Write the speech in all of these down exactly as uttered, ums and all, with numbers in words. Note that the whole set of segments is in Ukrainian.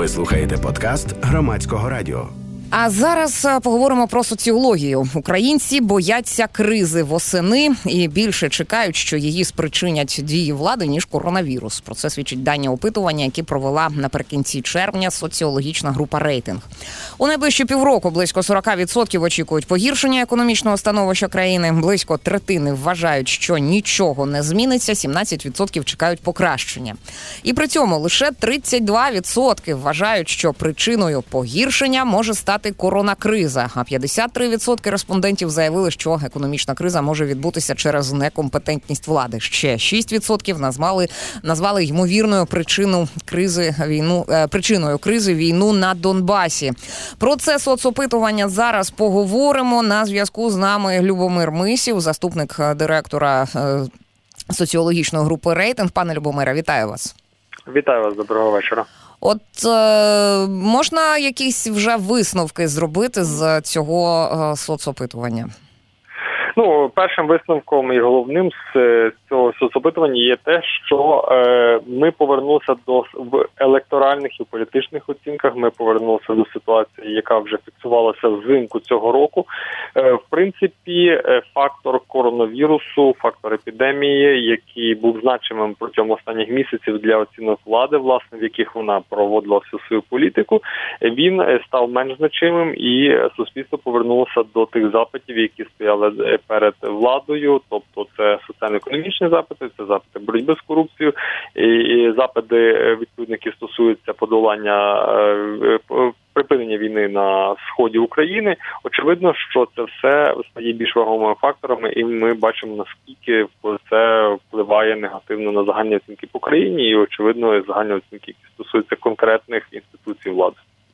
Ви слухаєте подкаст Громадського радіо. А зараз поговоримо про соціологію. Українці бояться кризи восени і більше чекають, що її спричинять дії влади, ніж коронавірус. Про це свідчить дані опитування, які провела наприкінці червня соціологічна група «Рейтинг». У найближчі півроку близько сорок відсотків очікують погіршення економічного становища країни, близько третини вважають, що нічого не зміниться, сімнадцять відсотків чекають покращення. І при цьому лише тридцять два відсотки вважають, що причиною погіршення може стати коронакриза, а п'ятдесят три відсотки респондентів заявили, що економічна криза може відбутися через некомпетентність влади. Ще шість відсотків назвали, назвали ймовірною причину кризи, війну, е, причиною кризи війну на Донбасі. Про це соцопитування зараз поговоримо. На зв'язку з нами Любомир Мисів, заступник директора е, соціологічної групи «Рейтинг». Пане Любомире, вітаю вас. Вітаю вас, доброго вечора. От е, можна якісь вже висновки зробити з цього е, соцопитування? Ну, першим висновком і головним з цього соцопитування є те, що е, ми повернулися до в електоральних і політичних оцінках. Ми повернулися до ситуації, яка вже фіксувалася взимку цього року. Е, в принципі, фактор коронавірусу, фактор епідемії, який був значимим протягом останніх місяців для оцінок влади, власне, в яких вона проводила всю свою політику, він став менш значимим, і суспільство повернулося до тих запитів, які стояли перед владою, тобто це соціально-економічні запити, це запити боротьби з корупцією, і запити, відповідно, які стосуються подолання, припинення війни на сході України. Очевидно, що це все стає більш вагомими факторами, і ми бачимо, наскільки це впливає негативно на загальні оцінки по країні, і, очевидно, загальні оцінки, які стосуються конкретних інституцій влади.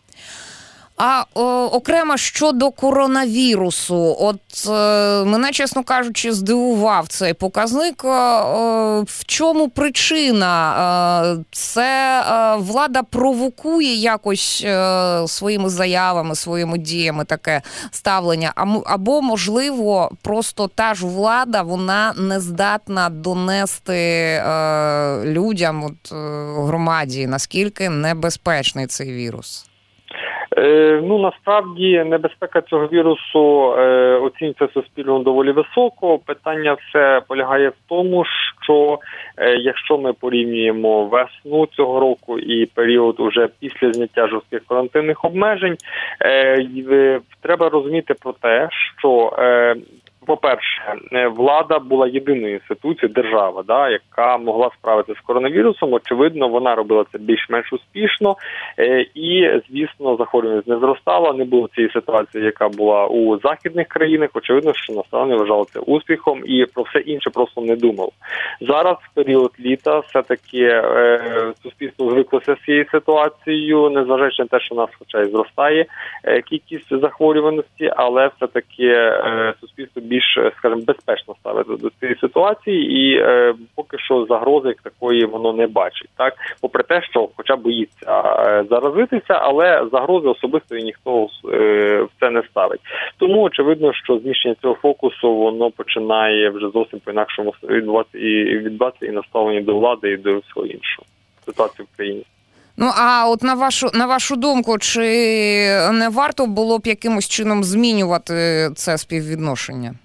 А о, окремо щодо коронавірусу, от е, мене, чесно кажучи, здивував цей показник. Е, в чому причина? Е, це е, влада провокує якось е, своїми заявами, своїми діями таке ставлення? Або, можливо, просто та ж влада, вона не здатна донести е, людям, от, е, громаді, наскільки небезпечний цей вірус? Ну, насправді, небезпека цього вірусу е, оцінюється суспільно доволі високо. Питання все полягає в тому, що е, якщо ми порівнюємо весну цього року і період уже після зняття жорстких карантинних обмежень, е, треба розуміти про те, що е, по-перше, влада була єдиною інституцією, держава, да, яка могла справитися з коронавірусом. Очевидно, вона робила це більш-менш успішно. І, звісно, захворюваність не зростала, не було цієї ситуації, яка була у західних країнах. Очевидно, що населення вважало це успіхом і про все інше просто не думало. Зараз, в період літа, все-таки е, суспільство звиклося з цією ситуацією, незважаючи на те, що у нас хоча й зростає е, кількість захворюваності, але все-таки е, суспільство більш, скажімо, безпечно ставити до цієї ситуації, і е, поки що загрози як такої воно не бачить. Так, попри те, що хоча боїться е, заразитися, але загрози особистої ніхто е, в це не ставить. Тому очевидно, що зміщення цього фокусу воно починає вже зовсім по-інакшому відбуватися і відбуватися і наставлення до влади, і до всього іншого. Ситуації в країні. Ну, а от на вашу, на вашу думку, чи не варто було б якимось чином змінювати це співвідношення?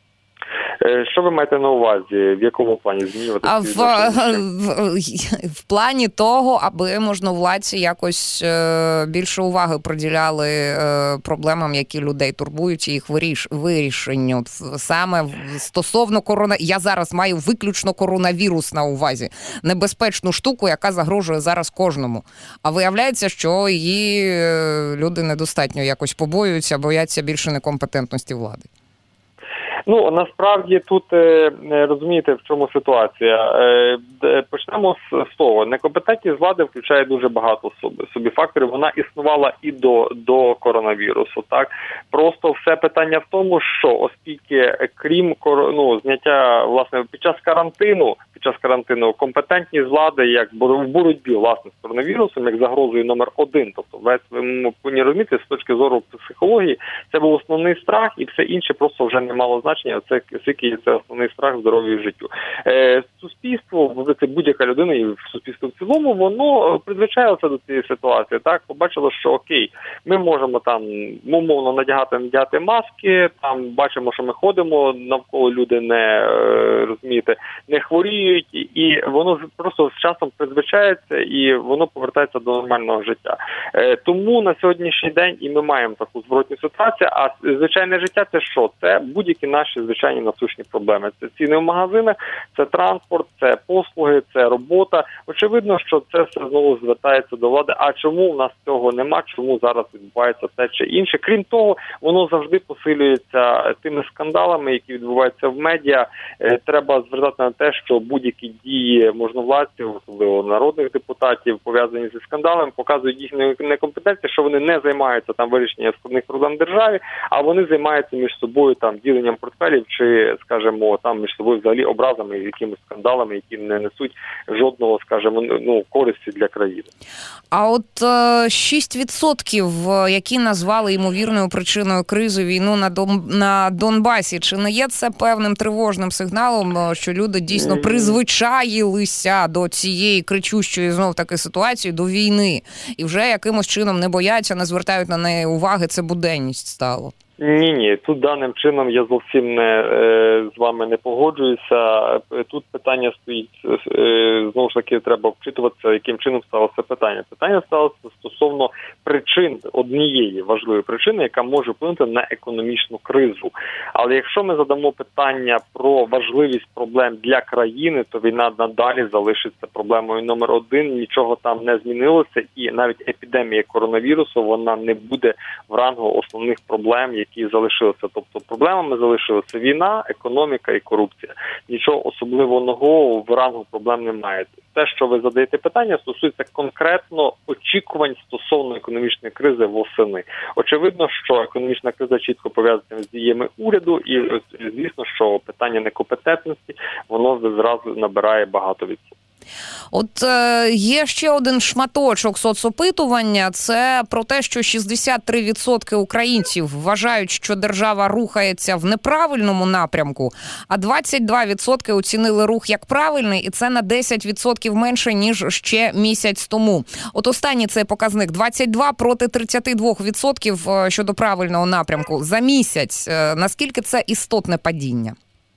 Що ви маєте на увазі? В якому плані змінювати? А в, в, в плані того, аби можновладці якось е, більше уваги приділяли е, проблемам, які людей турбують, і їх виріш, вирішенню. Саме стосовно корона... Я зараз маю виключно коронавірус на увазі. Небезпечну штуку, яка загрожує зараз кожному. А виявляється, що її люди недостатньо якось побоюються, бояться більше некомпетентності влади. Ну, насправді тут, розумієте, в чому ситуація. Почнемо з того. Некомпетентність влади включає дуже багато собі, собі факторів. Вона існувала і до, до коронавірусу. Так? Просто все питання в тому, що оскільки крім ну, зняття, власне, під час карантину, під час карантину компетентність влади як в боротьбі, власне, з коронавірусом, як загрозою номер один, тобто весь, ви повинні розуміти, з точки зору психології, це був основний страх, і все інше просто вже не мало значення. значення, це скільки це основний страх здоров'ю і життю. Е, суспільство, будь-яка людина і суспільство в цілому, воно призвичаїлося до цієї ситуації. Так, побачило, що окей, ми можемо там умовно надягати, надягати маски, там бачимо, що ми ходимо, навколо люди не, розумієте, не хворіють, і воно просто з часом призвичається, і воно повертається до нормального життя. Е, тому на сьогоднішній день і ми маємо таку зворотню ситуацію, а звичайне життя – це що? Це будь-які наші звичайні насущні проблеми. Це ціни в магазинах, це транспорт, це послуги, це робота. Очевидно, що це все знову звертається до влади. А чому в нас цього нема? Чому зараз відбувається те чи інше? Крім того, воно завжди посилюється тими скандалами, які відбуваються в медіа. Е, треба звертати на те, що будь-які дії можновладців, особливо народних депутатів, пов'язані зі скандалами, показують їхню некомпетентність, що вони не займаються там вирішенням складних проблем в державі, а вони займаються між собою там діленням портфелів чи, скажімо, там між собою взагалі образами, якимись скандалами, які не несуть жодного, скажімо, ну, користі для країни. А от шість відсотків, які назвали ймовірною причиною кризи війну на Дон... на Донбасі, чи не є це певним тривожним сигналом, що люди дійсно призвичаїлися до цієї кричущої знов-таки ситуації, до війни, і вже якимось чином не бояться, не звертають на неї уваги, це буденність стало? Ні-ні, тут даним чином я зовсім не е, з вами не погоджуюся. Тут питання стоїть, е, знову ж таки, треба вчитуватися, яким чином сталося питання. Питання сталося стосовно причин, однієї важливої причини, яка може вплинути на економічну кризу. Але якщо ми задамо питання про важливість проблем для країни, то війна надалі залишиться проблемою номер один, нічого там не змінилося, і навіть епідемія коронавірусу, вона не буде в рангу основних проблем, які які залишилися. Тобто проблемами залишилася війна, економіка і корупція. Нічого особливого нового в рангу проблем немає. Те, що ви задаєте питання, стосується конкретно очікувань стосовно економічної кризи восени. Очевидно, що економічна криза чітко пов'язана з діями уряду, і звісно, що питання некомпетентності, воно зразу набирає багато відсотків. От е, є ще один шматочок соцопитування, це про те, що шістдесят три відсотки українців вважають, що держава рухається в неправильному напрямку, а двадцять два відсотки оцінили рух як правильний, і це на десять відсотків менше, ніж ще місяць тому. От останній цей показник двадцять два проти тридцять два відсотки щодо правильного напрямку за місяць. Наскільки це істотне падіння?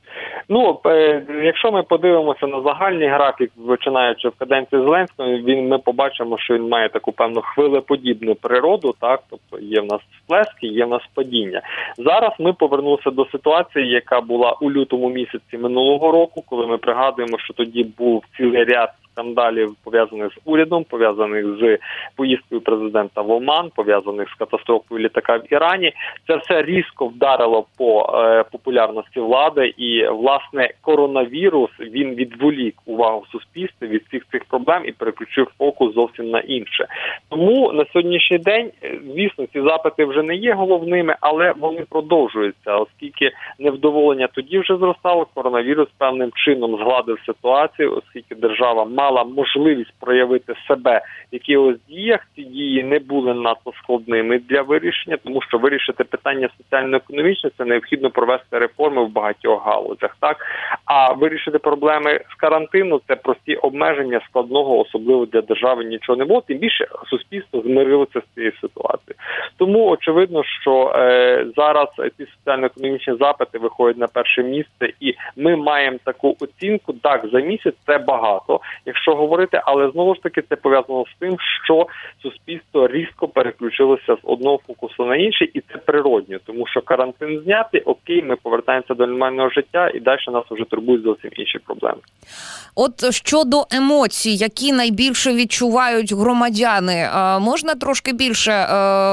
Ну, якщо ми подивимося на загальний графік, починаючи в каденції Зеленського, він, ми побачимо, що він має таку певну хвилеподібну природу, так, тобто є в нас сплески, є в нас падіння. Зараз ми повернулися до ситуації, яка була у лютому місяці минулого року, коли ми пригадуємо, що тоді був цілий ряд скандалів, пов'язаних з урядом, пов'язаних з поїздкою президента в Оман, пов'язаних з катастрофою літака в Ірані. Це все різко вдарило по е, популярності влади, і, власне, коронавірус, він відволік увагу в суспільстві від всіх цих проблем і переключив фокус зовсім на інше. Тому на сьогоднішній день, звісно, ці запити вже не є головними, але вони продовжуються, оскільки невдоволення тоді вже зростало, коронавірус певним чином згладив ситуацію, оскільки держава мала можливість проявити себе в якихось діях. Ці дії не були надто складними для вирішення, тому що вирішити питання соціально-економічне – це необхідно провести реформи в багатьох галузях. Так? А вирішити проблеми з карантину – це прості обмеження, складного, особливо для держави, нічого не було. Тим більше суспільство змирилося з цією ситуацією. Тому очевидно, що е, зараз ці соціально-економічні запити виходять на перше місце, і ми маємо таку оцінку, так, за місяць це багато, якщо говорити, але знову ж таки це пов'язано з тим, що суспільство різко переключилося з одного фокусу на інший, і це природньо, тому що карантин знятий, окей, ми повертаємося до нормального життя, і далі нас вже турбують зовсім інші проблеми. От щодо емоцій, які найбільше відчувають громадяни, можна трошки більше,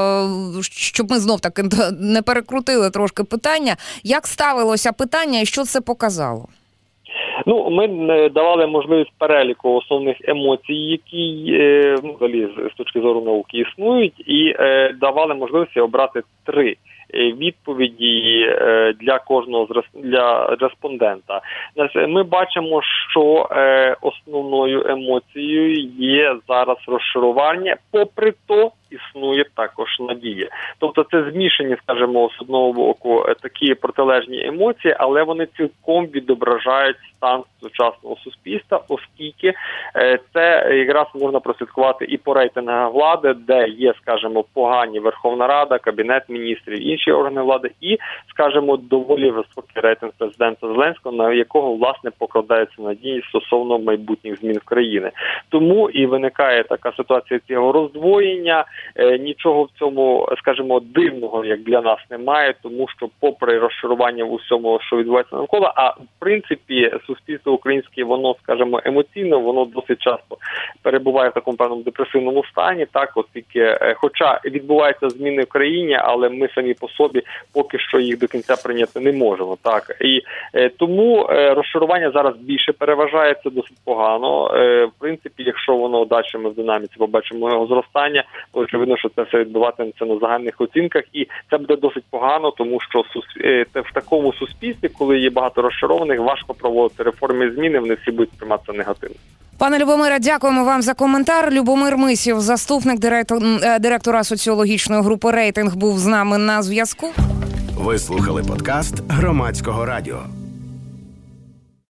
щоб ми знов-таки не перекрутили трошки питання, як ставилося питання і що це показало? Ну, ми давали можливість переліку основних емоцій, які, ну, взагалі, з точки зору науки існують, і е, давали можливість обрати три відповіді для кожного для респондента. Ми бачимо, що основною емоцією є зараз розчарування, попри то, існує також надія. Тобто це змішані, скажімо, з одного боку такі протилежні емоції, але вони цілком відображають стан сучасного суспільства, оскільки це якраз можна прослідкувати і по рейтингах влади, де є, скажімо, погані Верховна Рада, Кабінет міністрів, інші органи влади і, скажімо, доволі високий рейтинг президента Зеленського, на якого, власне, покладається надії стосовно майбутніх змін в країні. Тому і виникає така ситуація цього роздвоєння. Нічого в цьому, скажімо, дивного, як для нас, немає, тому що попри розчарування в усьому, що відбувається навколо, а в принципі суспільство українське, воно, скажімо, емоційно, воно досить часто перебуває в такому певному депресивному стані, так, оскільки, хоча відбуваються зміни в країні, але ми самі по собі поки що їх до кінця прийняти не можемо, так. І е, тому е, розчарування зараз більше переважає, це досить погано. Е, в принципі, якщо воно далі ми в динаміці побачимо його зростання, то очевидно, що це все відбуватиметься на загальних оцінках, і це буде досить погано, тому що е, в такому суспільстві, коли є багато розчарованих, важко проводити реформи і зміни, вони всі будуть прийматися негативно. Пане Любомире, дякуємо вам за коментар. Любомир Мисів, заступник директор, директора соціологічної групи «Рейтинг», був з нами на зв'язку. Ви слухали подкаст Громадського радіо.